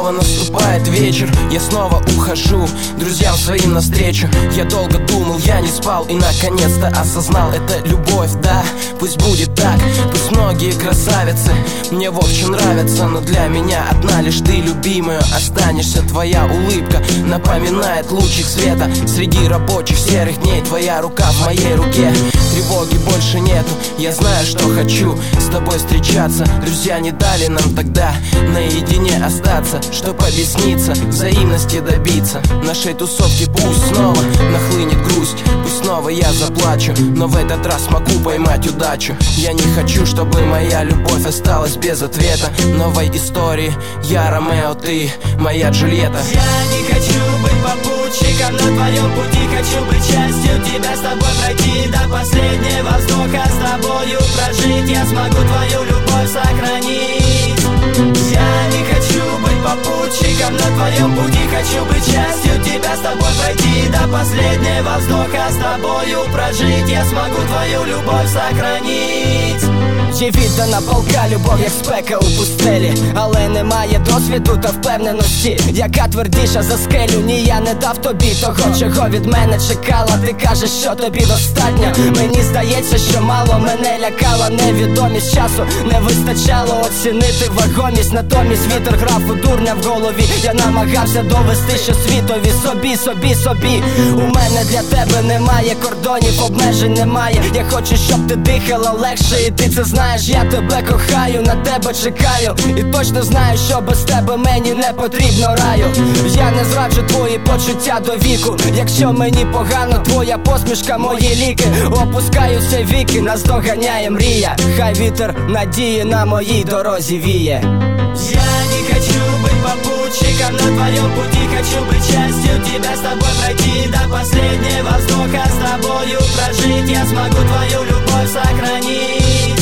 снова наступает вечер, я снова ухожу друзьям своим навстречу. Я долго думал, я не спал и наконец-то осознал, это любовь, да, пусть будет так. Пусть многие красавицы мне в общем нравятся, но для меня одна лишь ты, любимая, останешься. Твоя улыбка напоминает лучик света среди рабочих серых дней. Твоя рука в моей руке, тревоги больше нету. Я знаю, что хочу с тобой встречаться. Друзья не дали нам тогда наедине остаться, чтоб объясниться, взаимности добиться. В нашей тусовке пусть снова нахлынет грусть, пусть снова я заплачу, но в этот раз смогу поймать удачу. Я не хочу, чтобы моя любовь осталась без ответа. Новой истории я Ромео, ты моя Джульетта. Я не хочу быть попутчиком на твоем пути, хочу быть частью тебя, с тобой пройти до последнего вздоха, с тобою прожить. Я смогу твою любовь сохранить. Я не хочу быть попутчиком на твоем пути, хочу быть частью тебя, с тобой пройти до последнего вздоха, с тобою прожить. Я смогу твою любовь сохранить. Є віддана палка любов, як спека у пустелі, але немає досвіду та впевненості, яка твердіша за скелю. Ні, я не дав тобі того, чого від мене чекала. Ти кажеш, що тобі достатньо. Мені здається, що мало мене лякала невідомість часу. Не вистачало оцінити вагомість, натомість вітер грав у дурня в голові. Я намагався довести, що світові собі. У мене для тебе немає кордонів, обмежень немає. Я хочу, щоб ти дихала легше, і ти це знаєш. Я тебе кохаю, на тебе чекаю, і точно знаю, що без тебе мені не потрібно раю. Я не зраджу твої почуття до віку. Якщо мені погано, твоя посмішка мої ліки. Опускаються віки, нас доганяє мрія. Хай вітер надії на моїй дорозі віє. Я не хочу быть попутчиком на твоем пути, хочу быть частью тебя, с тобой пройти до последнего вздоха, с тобою прожить. Я смогу твою любовь сохранить.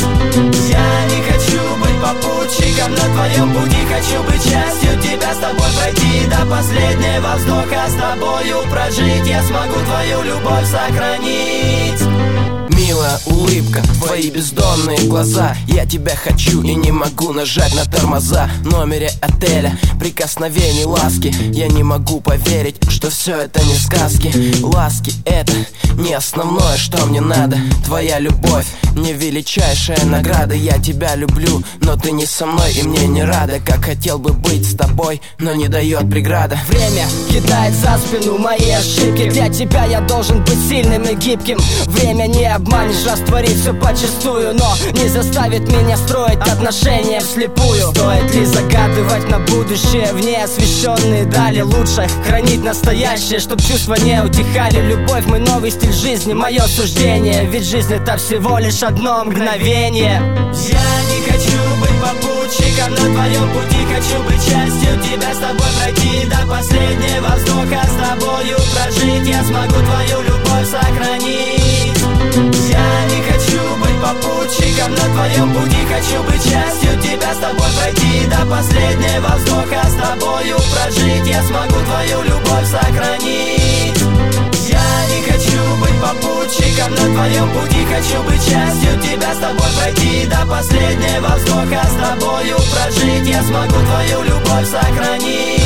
Я не хочу быть попутчиком на твоем пути, хочу быть частью тебя, с тобой пройти до последнего вздоха, с тобою прожить. Я смогу твою любовь сохранить. Милая улыбка, твои бездонные глаза. Я тебя хочу и не могу нажать на тормоза. В номере отеля прикосновений ласки. Я не могу поверить, что все это не сказки. Ласки это не основное, что мне надо. Твоя любовь мне величайшая награда. Я тебя люблю, но ты не со мной и мне не рада. Как хотел бы быть с тобой, но не дает преграда. Время кидает за спину мои ошибки. Для тебя я должен быть сильным и гибким. Время не обманешь, растворить все почистую, но не заставит меня строить отношения вслепую. Стоит ли загадывать на будущее в неосвещенные дали? Лучше хранить настоящее, чтоб чувства не утихали. Любовь, мой новый стиль жизни, мое суждение. Ведь жизнь это всего лишь одно мгновение. Я не хочу быть попутчиком на твоем пути, хочу быть частью тебя, с тобой пройти до последнего вздоха, с тобою прожить. Я смогу твою любовь сохранить. Я не хочу быть попутчиком на твоем пути, хочу быть частью тебя, с тобой пройти до последнего вздоха, с тобою прожить. Я смогу твою любовь сохранить. Я не хочу быть попутчиком на твоем пути, хочу быть частью тебя, с тобой пройти до последнего вздоха, с тобою прожить. Я смогу твою любовь сохранить.